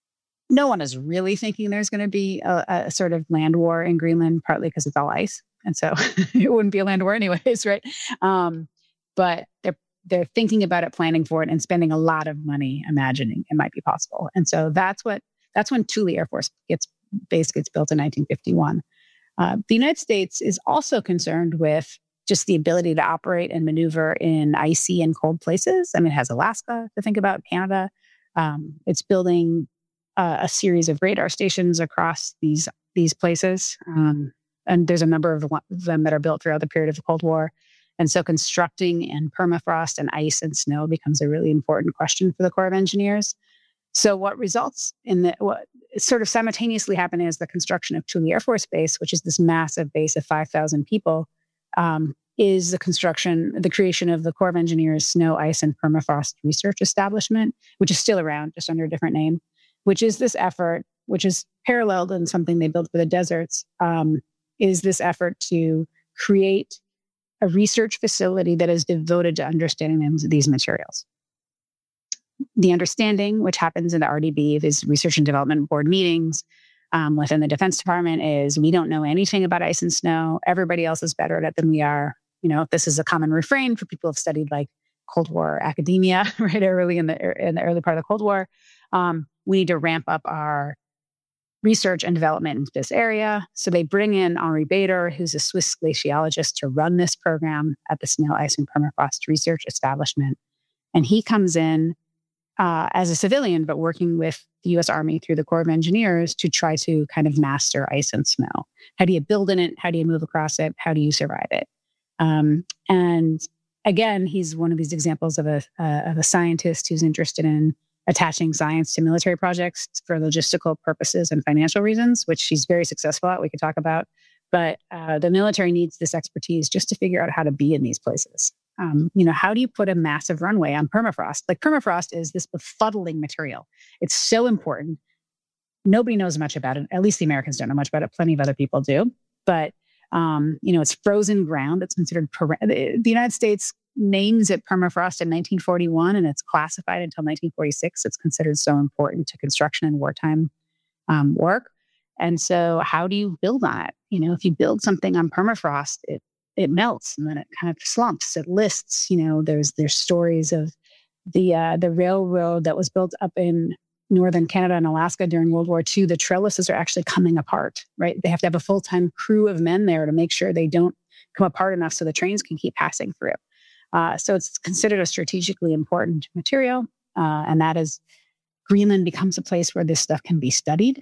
no one is really thinking there's going to be a, a sort of land war in Greenland, partly because it's all ice. And so it wouldn't be a land war anyways, right? Um, but they're they're thinking about it, planning for it, and spending a lot of money imagining it might be possible. And so that's what that's when Thule Air Force gets base gets built in nineteen fifty-one. Uh, the United States is also concerned with just the ability to operate and maneuver in icy and cold places. I mean, it has Alaska to think about, Canada. Um, it's building uh, a series of radar stations across these these places. Um, and there's a number of them that are built throughout the period of the Cold War. And so constructing in permafrost and ice and snow becomes a really important question for the Corps of Engineers. So what results in the, what sort of simultaneously happening is the construction of Thule Air Force Base, which is this massive base of five thousand people, um, is the construction, the creation of the Corps of Engineers Snow, Ice, and Permafrost Research Establishment, which is still around, just under a different name, which is this effort, which is paralleled in something they built for the deserts, um, is this effort to create a research facility that is devoted to understanding these materials. The understanding, which happens in the R D B, these Research and Development Board meetings um, within the Defense Department, is we don't know anything about ice and snow. Everybody else is better at it than we are. You know, this is a common refrain for people who've studied like Cold War academia, right, early in the in the early part of the Cold War. Um, we need to ramp up our research and development into this area. So they bring in Henri Bader, who's a Swiss glaciologist, to run this program at the Snow, Ice, and Permafrost Research Establishment. And he comes in uh, as a civilian, but working with the U S Army through the Corps of Engineers to try to kind of master ice and snow. How do you build in it? How do you move across it? How do you survive it? Um, and again, he's one of these examples of a, uh, of a scientist who's interested in attaching science to military projects for logistical purposes and financial reasons, which she's very successful at, we could talk about. But uh, the military needs this expertise just to figure out how to be in these places. Um, you know, how do you put a massive runway on permafrost? Like permafrost is this befuddling material. It's so important. Nobody knows much about it. At least the Americans don't know much about it. Plenty of other people do. But, um, you know, it's frozen ground. It's considered, per- the United States names it permafrost in nineteen forty-one, and it's classified until nineteen forty-six. It's considered so important to construction and wartime um, work. And so how do you build on it? You know, if you build something on permafrost, it it melts and then it kind of slumps. It lists, you know, there's there's stories of the uh, the railroad that was built up in northern Canada and Alaska during World War Two. The trellises are actually coming apart, right? They have to have a full-time crew of men there to make sure they don't come apart enough so the trains can keep passing through. Uh, so it's considered a strategically important material. Uh, and that is, Greenland becomes a place where this stuff can be studied.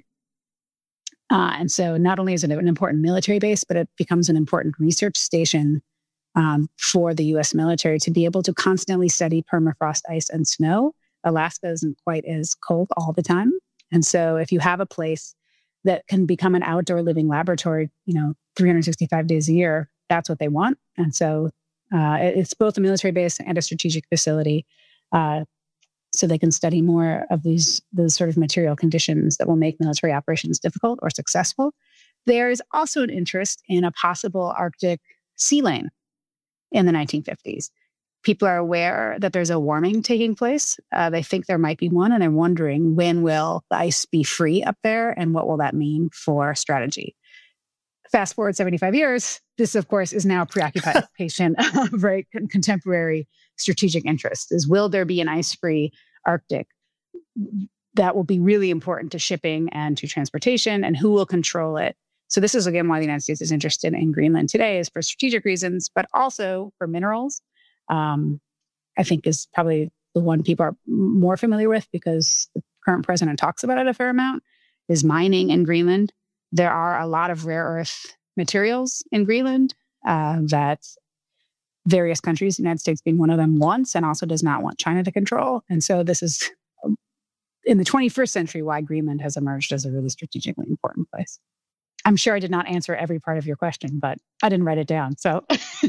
Uh, and so not only is it an important military base, but it becomes an important research station um, for the U S military to be able to constantly study permafrost, ice, and snow. Alaska isn't quite as cold all the time. And so if you have a place that can become an outdoor living laboratory, you know, three hundred sixty-five days a year, that's what they want. And so uh, it's both a military base and a strategic facility. Uh, so they can study more of these those sort of material conditions that will make military operations difficult or successful. There is also an interest in a possible Arctic sea lane in the nineteen fifties. People are aware that there's a warming taking place. Uh, they think there might be one, and they're wondering, when will the ice be free up there, and what will that mean for strategy? Fast forward seventy-five years, this, of course, is now a preoccupation of very contemporary strategic interest, is will there be an ice-free Arctic? That will be really important to shipping and to transportation, and who will control it? So this is, again, why the United States is interested in Greenland today, is for strategic reasons, but also for minerals. Um, I think is probably the one people are more familiar with because the current president talks about it a fair amount, is mining in Greenland. There are a lot of rare earth materials in Greenland uh, that various countries, the United States being one of them, wants and also does not want China to control. And so this is, in the twenty-first century, why Greenland has emerged as a really strategically important place. I'm sure I did not answer every part of your question, but I didn't write it down. So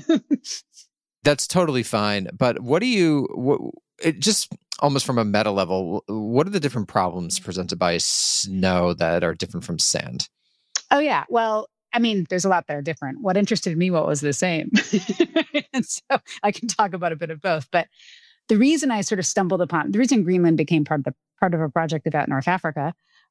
that's totally fine. But what do you, what, it just almost from a meta level, what are the different problems presented by snow that are different from sand? Oh, yeah. Well, I mean, there's a lot that are different. What interested me, what was the same? And so I can talk about a bit of both. But the reason I sort of stumbled upon, the reason Greenland became part of the part of a project about North Africa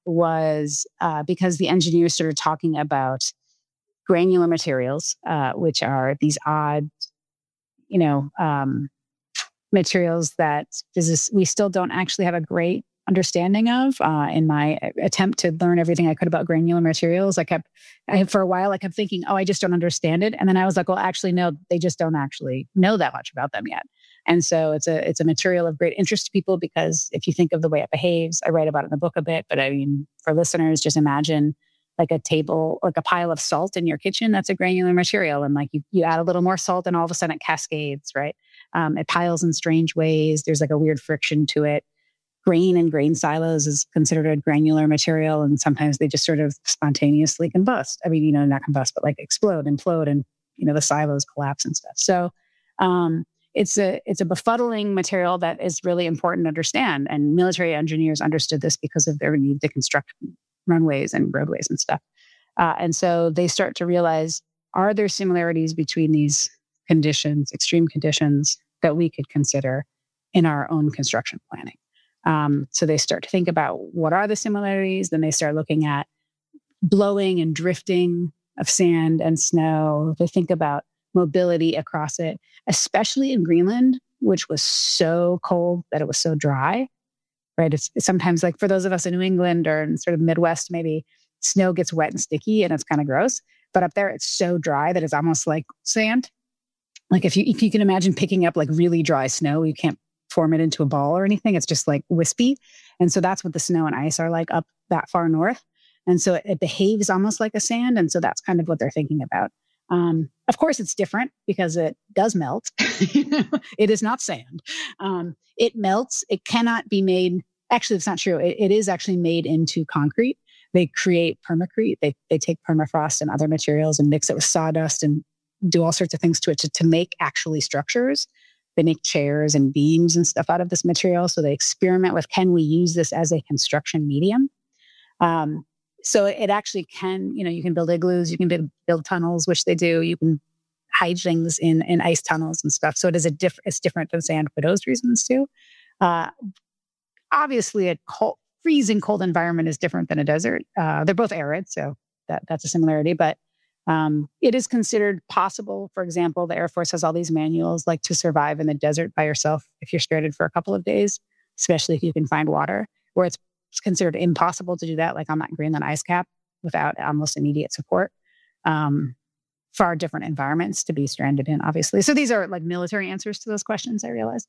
was uh, because the engineers started talking about granular materials, uh, which are these odd, you know, um, materials that this, we still don't actually have a great understanding of. Uh, in my attempt to learn everything I could about granular materials, I kept, I, for a while, I kept thinking, oh, I just don't understand it. And then I was like, well, actually, no, they just don't actually know that much about them yet. And so it's a it's a material of great interest to people because if you think of the way it behaves, I write about it in the book a bit, but I mean, for listeners, just imagine like a table, like a pile of salt in your kitchen. That's a granular material. And like you, you add a little more salt and all of a sudden it cascades, right? Um, it piles in strange ways. There's like a weird friction to it. Grain and grain silos is considered a granular material. And sometimes they just sort of spontaneously combust. I mean, you know, not combust, but like explode, implode, and, you know, the silos collapse and stuff. So um, it's a it's a befuddling material that is really important to understand. And military engineers understood this because of their need to construct runways and roadways and stuff. Uh, and so they start to realize, are there similarities between these conditions, extreme conditions, that we could consider in our own construction planning? Um, so they start to think about what are the similarities. Then they start looking at blowing and drifting of sand and snow. They think about mobility across it, especially in Greenland, which was so cold that it was so dry. Right. It's, it's sometimes like for those of us in New England or in sort of Midwest, maybe snow gets wet and sticky and it's kind of gross. But up there, it's so dry that it's almost like sand. Like if you if you can imagine picking up like really dry snow, you can't form it into a ball or anything. It's just like wispy. And so that's what the snow and ice are like up that far north. And so it, it behaves almost like a sand. And so that's kind of what they're thinking about. Um, of course, it's different because it does melt. It is not sand. Um, it melts. It cannot be made. Actually, it's not true. It, it is actually made into concrete. They create permacrete. They they take permafrost and other materials and mix it with sawdust and do all sorts of things to it to, to make actually structures. They make chairs and beams and stuff out of this material. So they experiment with, can we use this as a construction medium? Um, So it actually can, you know, you can build igloos, you can build, build tunnels, which they do. You can hide things in, in ice tunnels and stuff. So it is a diff- it's different than sand for those reasons too. Uh, obviously, a cold, freezing cold environment is different than a desert. Uh, they're both arid, so that, that's a similarity. But um, it is considered possible. For example, the Air Force has all these manuals like to survive in the desert by yourself if you're stranded for a couple of days, especially if you can find water, where it's It's considered impossible to do that, like on that Greenland ice cap, without almost immediate support. Um, far different environments to be stranded in, obviously. So these are like military answers to those questions, I realize.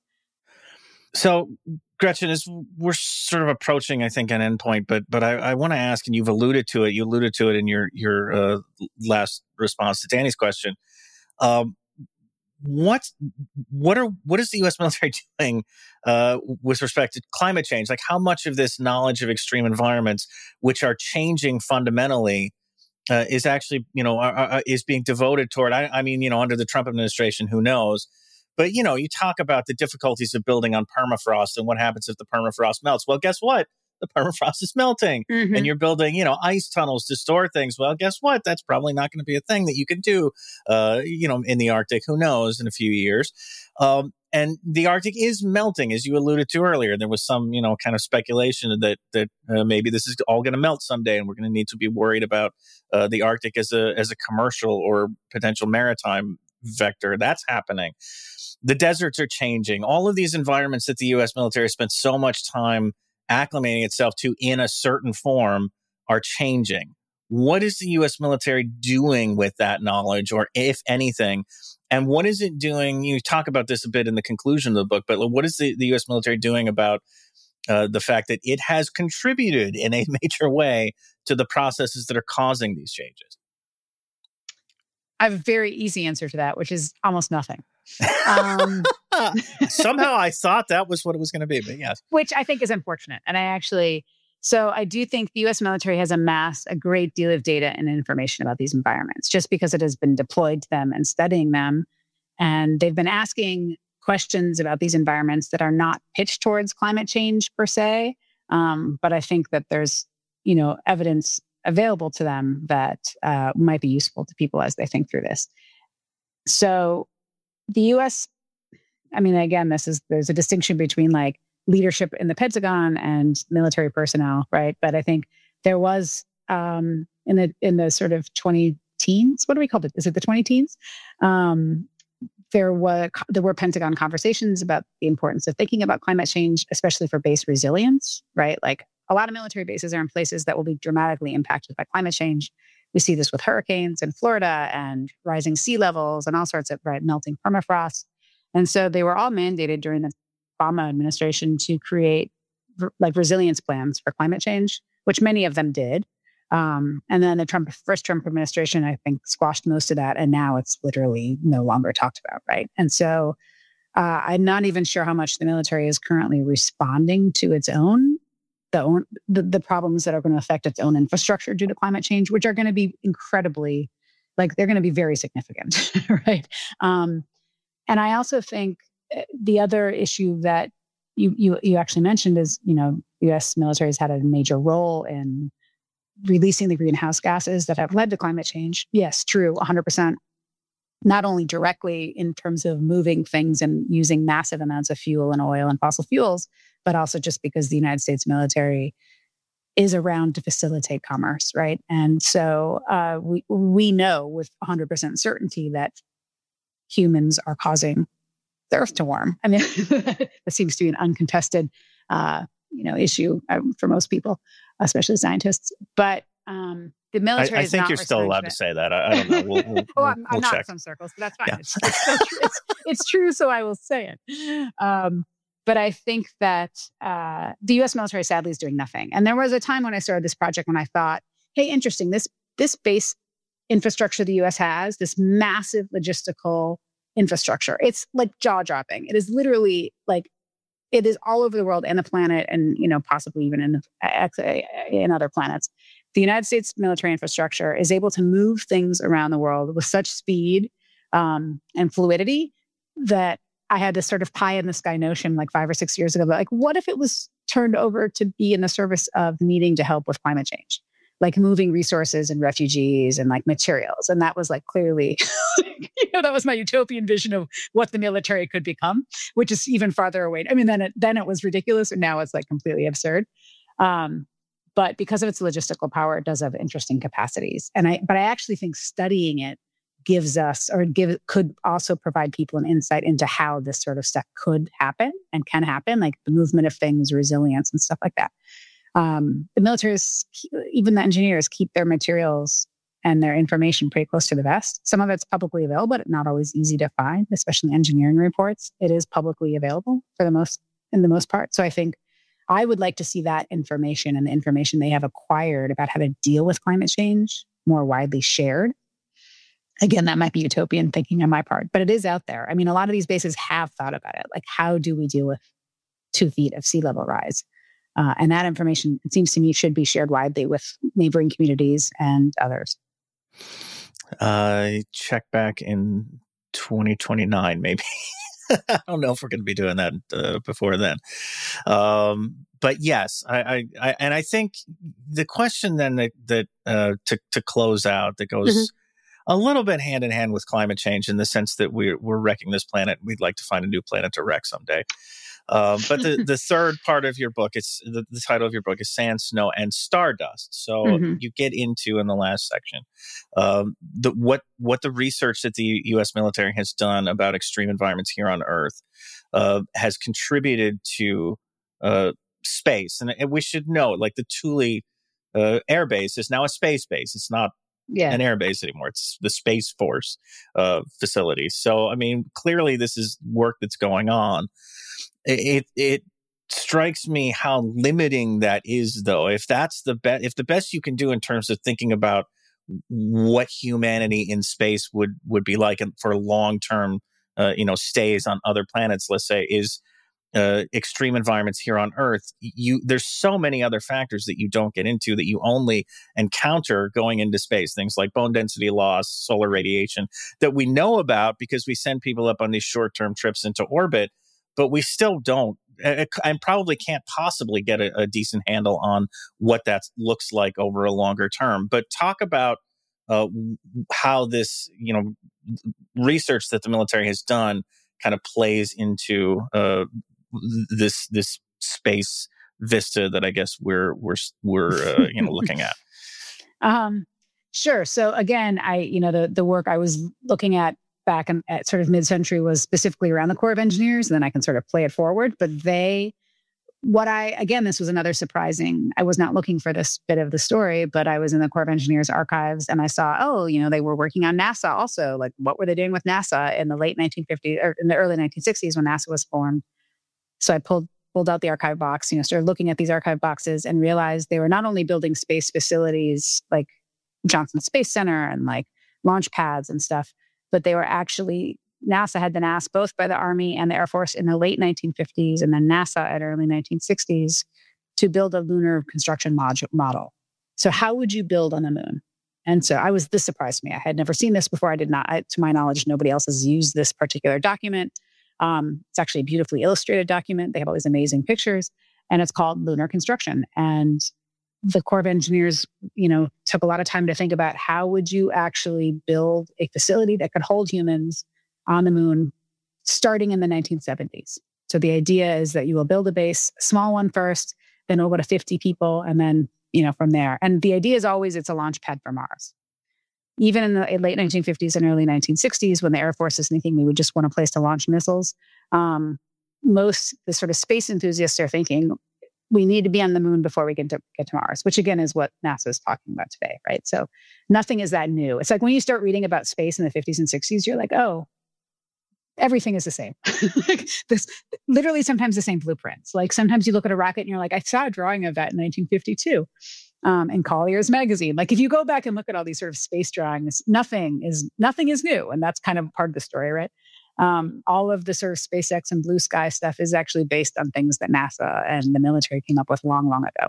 So, Gretchen, as we're sort of approaching, I think, an endpoint, but but I, I want to ask, and you've alluded to it. You alluded to it in your your uh, last response to Danny's question. Um, what what are what is the U S military doing uh, with respect to climate change? Like, how much of this knowledge of extreme environments, which are changing fundamentally, uh, is actually, you know, are, are, is being devoted toward? I, I mean, you know, under the Trump administration, who knows? But, you know, you talk about the difficulties of building on permafrost and what happens if the permafrost melts. Well, guess what? The permafrost is melting mm-hmm. and you're building, you know, ice tunnels to store things. Well, guess what? That's probably not going to be a thing that you can do, uh, you know, in the Arctic. Who knows in a few years? Um, and the Arctic is melting, as you alluded to earlier. There was some, you know, kind of speculation that that uh, maybe this is all going to melt someday, and we're going to need to be worried about uh, the Arctic as a as a commercial or potential maritime vector. That's happening. The deserts are changing. All of these environments that the U S military spent so much time acclimating itself to in a certain form are changing. What is the U S military doing with that knowledge, or if anything? And what is it doing? You talk about this a bit in the conclusion of the book, but what is the, the U S military doing about uh, the fact that it has contributed in a major way to the processes that are causing these changes? I have a very easy answer to that, which is almost nothing. Um, Somehow I thought that was what it was going to be, but yes. Which I think is unfortunate. And I actually, so I do think the U S military has amassed a great deal of data and information about these environments just because it has been deployed to them and studying them. And they've been asking questions about these environments that are not pitched towards climate change per se. Um, but I think that there's, you know, evidence available to them that uh, might be useful to people as they think through this. So the U S, I mean, again, this is, there's a distinction between like leadership in the Pentagon and military personnel, right? But I think there was um, in the in the sort of twenty teens. What do we call it? Is it the twenty teens? Um, there were there were Pentagon conversations about the importance of thinking about climate change, especially for base resilience. Right, like a lot of military bases are in places that will be dramatically impacted by climate change. We see this with hurricanes in Florida and rising sea levels and all sorts of right, melting permafrost. And so they were all mandated during the Obama administration to create like resilience plans for climate change, which many of them did. Um, and then the Trump first Trump administration, I think, squashed most of that. And now it's literally no longer talked about, right? And so uh, I'm not even sure how much the military is currently responding to its own The, own, the the problems that are going to affect its own infrastructure due to climate change, which are going to be incredibly, like they're going to be very significant, right? Um, and I also think the other issue that you you you actually mentioned is, you know, U S military has had a major role in releasing the greenhouse gases that have led to climate change. Yes, true, one hundred percent. Not only directly in terms of moving things and using massive amounts of fuel and oil and fossil fuels, but also just because the United States military is around to facilitate commerce, right? And so uh, we we know with one hundred percent certainty that humans are causing the Earth to warm. I mean, that seems to be an uncontested, uh, you know, issue um, for most people, especially scientists. But um, the military I, I is think not you're still allowed to say that. I, I don't know. We'll, we'll, well, I'm, we'll I'm not check. in some circles, but that's fine. Yeah. It's, it's, still true. It's, it's true, so I will say it. Um, but I think that uh, the U S military sadly is doing nothing. And there was a time when I started this project when I thought, hey, interesting, this this base infrastructure the U S has, this massive logistical infrastructure, it's like jaw-dropping. It is literally like, it is all over the world and the planet and, you know, possibly even in, in other planets. The United States military infrastructure is able to move things around the world with such speed um, and fluidity that I had this sort of pie in the sky notion like five or six years ago. But like, what if it was turned over to be in the service of needing to help with climate change? Like moving resources and refugees and like materials. And that was like clearly, you know, that was my utopian vision of what the military could become, which is even farther away. I mean, then it, then it was ridiculous and now it's like completely absurd. Um, but because of its logistical power, it does have interesting capacities. And I, but I actually think studying it gives us, or give, could also provide people an insight into how this sort of stuff could happen and can happen, like the movement of things, resilience and stuff like that. Um, the military, is, even the engineers, keep their materials and their information pretty close to the vest. Some of it's publicly available, but not always easy to find, especially engineering reports. It is publicly available for the most, in the most part. So I think I would like to see that information and the information they have acquired about how to deal with climate change more widely shared. Again, that might be utopian thinking on my part, but it is out there. I mean, a lot of these bases have thought about it. Like, how do we deal with two feet of sea level rise? Uh, and that information, it seems to me, should be shared widely with neighboring communities and others. Uh, check back in twenty twenty-nine, maybe. I don't know if we're going to be doing that uh, before then. Um, but yes, I, I, I, and I think the question then that, that uh, to, to close out that goes mm-hmm. a little bit hand in hand with climate change in the sense that we're, we're wrecking this planet. We'd like to find a new planet to wreck someday. Um, but the, the third part of your book, it's the, the title of your book is Sand, Snow, and Stardust. So mm-hmm. you get into in the last section um, the, what what the research that the U S military has done about extreme environments here on Earth uh, has contributed to uh, space. And, and we should know, like the Thule uh, Air Base is now a space base. It's not yeah. an air base anymore. It's the Space Force uh, facility. So, I mean, clearly this is work that's going on. It it strikes me how limiting that is, though. If that's the best, if the best you can do in terms of thinking about what humanity in space would would be like for long term, uh, you know, stays on other planets, let's say, is uh, extreme environments here on Earth. You there's so many other factors that you don't get into that you only encounter going into space. Things like bone density loss, solar radiation that we know about because we send people up on these short term trips into orbit. But we still don't, and probably can't possibly get a, a decent handle on what that looks like over a longer term. But talk about uh, how this, you know, research that the military has done kind of plays into uh, this this space vista that I guess we're we're we're uh, you know looking at? Um, sure. So again, I you know the the work I was looking at back in, at sort of mid-century was specifically around the Corps of Engineers, and then I can sort of play it forward. But they, what I again, this was another surprising. I was not looking for this bit of the story, but I was in the Corps of Engineers archives, and I saw, oh, you know, they were working on NASA also. Like, what were they doing with NASA in the late nineteen fifties or in the early nineteen sixties when NASA was formed? So I pulled. pulled out the archive box, you know, started looking at these archive boxes and realized they were not only building space facilities like Johnson Space Center and like launch pads and stuff, but they were actually, NASA had been asked both by the Army and the Air Force in the late nineteen fifties and then NASA at early nineteen sixties to build a lunar construction mod- model. So how would you build on the moon? And so I was, this surprised me. I had never seen this before. I did not, I, to my knowledge, nobody else has used this particular document. Um, it's actually a beautifully illustrated document. They have all these amazing pictures, and it's called Lunar Construction. And the Corps of Engineers, you know, took a lot of time to think about how would you actually build a facility that could hold humans on the moon starting in the nineteen seventies. So the idea is that you will build a base, a small one first, then it'll go to fifty people, and then, you know, from there. And the idea is always it's a launch pad for Mars. Even in the late nineteen fifties and early nineteen sixties, when the Air Force is thinking we would just want a place to launch missiles, um, most the sort of space enthusiasts are thinking we need to be on the moon before we get to get to Mars, which again is what NASA is talking about today, right? So nothing is that new. It's like when you start reading about space in the fifties and sixties, you're like, oh, everything is the same. Like this, literally sometimes the same blueprints. Like sometimes you look at a rocket and you're like, I saw a drawing of that in nineteen fifty-two. Um, in Collier's magazine. Like if you go back and look at all these sort of space drawings, nothing is nothing is new. And that's kind of part of the story, right? Um, all of the sort of SpaceX and Blue Sky stuff is actually based on things that NASA and the military came up with long, long ago,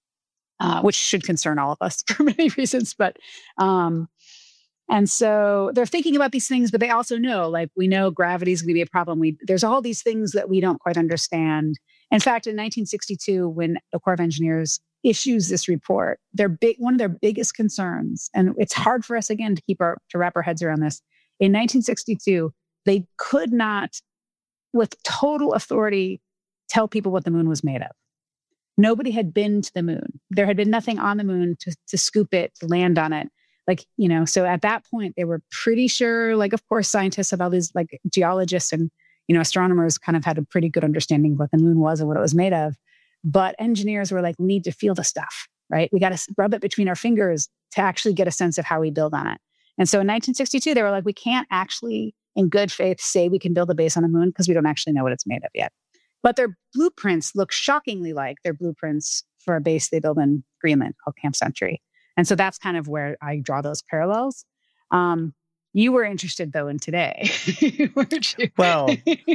uh, which should concern all of us for many reasons. But um, and so they're thinking about these things, but they also know, like we know gravity is going to be a problem. We there's all these things that we don't quite understand. In fact, in nineteen sixty-two, when the Corps of Engineers issues this report, their big one of their biggest concerns, and it's hard for us again to keep our to wrap our heads around this. In nineteen sixty-two, they could not, with total authority, tell people what the moon was made of. Nobody had been to the moon. There had been nothing on the moon to, to scoop it, to land on it. Like, you know, so at that point, they were pretty sure, like, of course, scientists and all these like geologists and, you know, astronomers kind of had a pretty good understanding of what the moon was and what it was made of. But engineers were like, we need to feel the stuff, right? We got to rub it between our fingers to actually get a sense of how we build on it. And so in nineteen sixty-two, they were like, we can't actually, in good faith, say we can build a base on the moon because we don't actually know what it's made of yet. But their blueprints look shockingly like their blueprints for a base they built in Greenland called Camp Century. And so that's kind of where I draw those parallels. Um, You were interested, though, in today, weren't you? Well,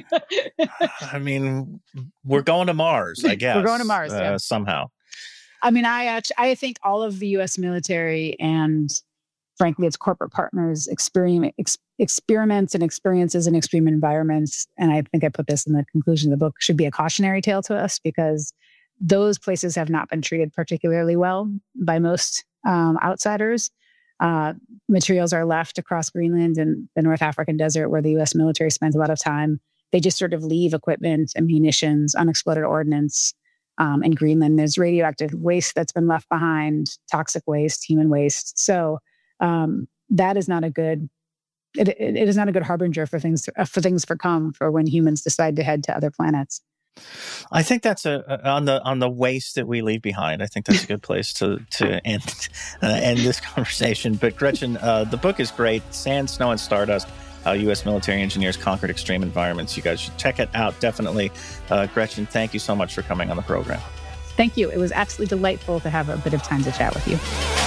I mean, we're going to Mars, I guess. We're going to Mars, uh, yeah. somehow. I mean, I actually, I think all of the U S military and, frankly, its corporate partners experiment, ex, experiments and experiences in extreme environments, and I think I put this in the conclusion of the book, should be a cautionary tale to us because those places have not been treated particularly well by most um, outsiders. Uh, materials are left across Greenland and the North African desert where the U S military spends a lot of time. They just sort of leave equipment and munitions, unexploded ordnance um, in Greenland. There's radioactive waste that's been left behind, toxic waste, human waste. So um, that is not a good, it, it, it is not a good harbinger for things, uh, for things for come for when humans decide to head to other planets. I think that's a, a on the on the waste that we leave behind. I think that's a good place to to end uh, end this conversation. But Gretchen, uh, the book is great. Sand, Snow, and Stardust: How U S Military Engineers Conquered Extreme Environments. You guys should check it out. Definitely, uh, Gretchen. Thank you so much for coming on the program. Thank you. It was absolutely delightful to have a bit of time to chat with you.